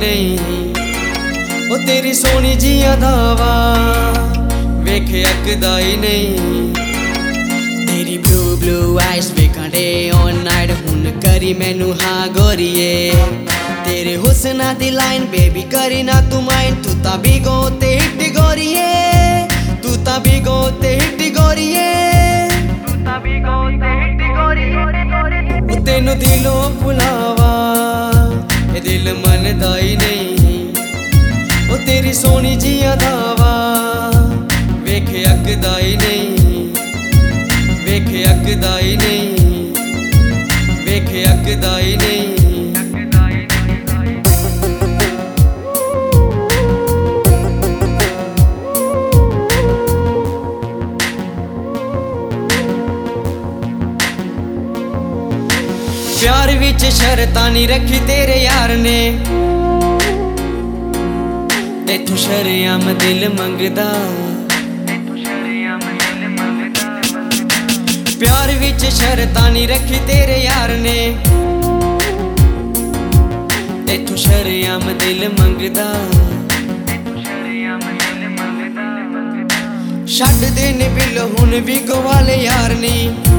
नहीं। ओ तेरी सोनी जी अदावा वेख अकदा ही नहीं। तेरी ब्लू ब्लू आइज वेखां डे ऑन नाइट हुन करी मैनू हाँ गोरिए। तेरे हुस्ना दी लाइन बेबी करी ना तू माइंड। तू ता बिगो ते हिट गोरिए, तू ता बिगो ते हिट गोरिए, तू ता बिगो ते हिट गोरिए। तेनू दिलों भुलावा ए दिल मनदा ही नहीं। ओ तेरी सोनी जी अदावा वेख अकदा ही नहीं, वेख अकदा ही नहीं, वेख अकदा ही नहीं। प्यार विच शर्तां नहीं रखी तेरे यार ने, तेथों शरेआम दिल मंगदा। प्यार विच शर्तां नहीं रखी तेरे यार ने, तेथों शरेआम दिल मंगदा। छड्ड देने बिल हुन भी गवाले यार नी।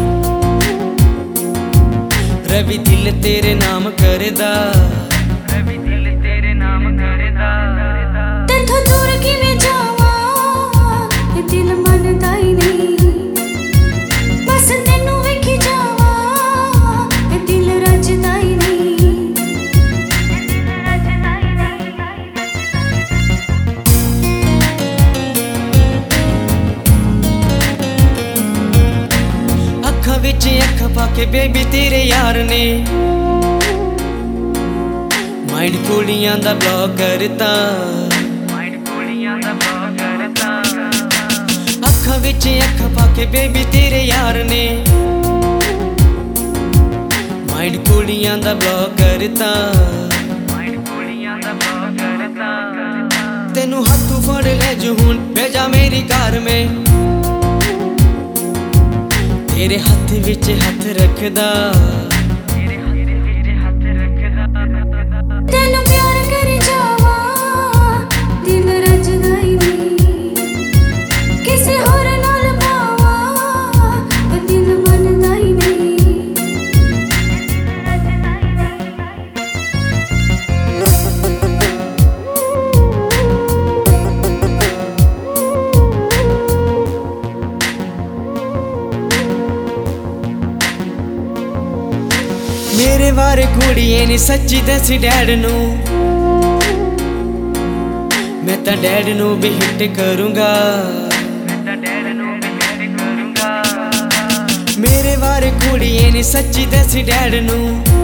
रवि दिल तेरे नाम करदा, रवि दिल तेरे नाम करदा। तेथों दूर किवें जावां ये दिल मनदा ही नहीं। बस तेनू वेखी जावां ये दिल रजदा ही नहीं। अखां विच अखां पाके बेबी तेरे यार ने माइंड कुड़ियां दा ब्लॉक करता, माइंड कुड़ियां दा ब्लॉक करता। अखां विच अखां पाके बेबी तेरे यार ने माइंड कुड़ियां दा ब्लॉक करता, माइंड कुड़ियां दा ब्लॉक करता। तेनू हत्थों फड़ ले जो हुन भेजा मेरी कार में। तेरे हाथ विच हाथ रखदा, तेरे हाथ विच हाथ रखदा। तेनू प्यार करी जावां दिल रजदा ही नहीं। किसे होर नाल पावां ये दिल मनदा ही नहीं। मेरे बारे कुड़िए नी सच्ची दसी डैड नू, मैं तां डैड नू भी हिट करूंगा, मैं तां डैड नू भी हिट करूंगा। मेरे बारे कुड़िए नी सच्ची दसी डैड नू,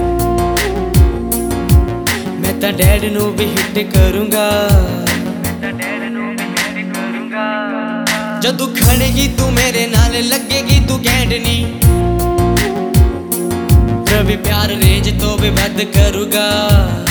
मैं तां डैड नू भी हिट करूंगा, मैं तां डैड नू भी हिट करूंगा। जदों खड़ेगी तू मेरे नाल लगेगी तू गैंडनी। रवि प्यार रेंज तो भी बद करूँगा।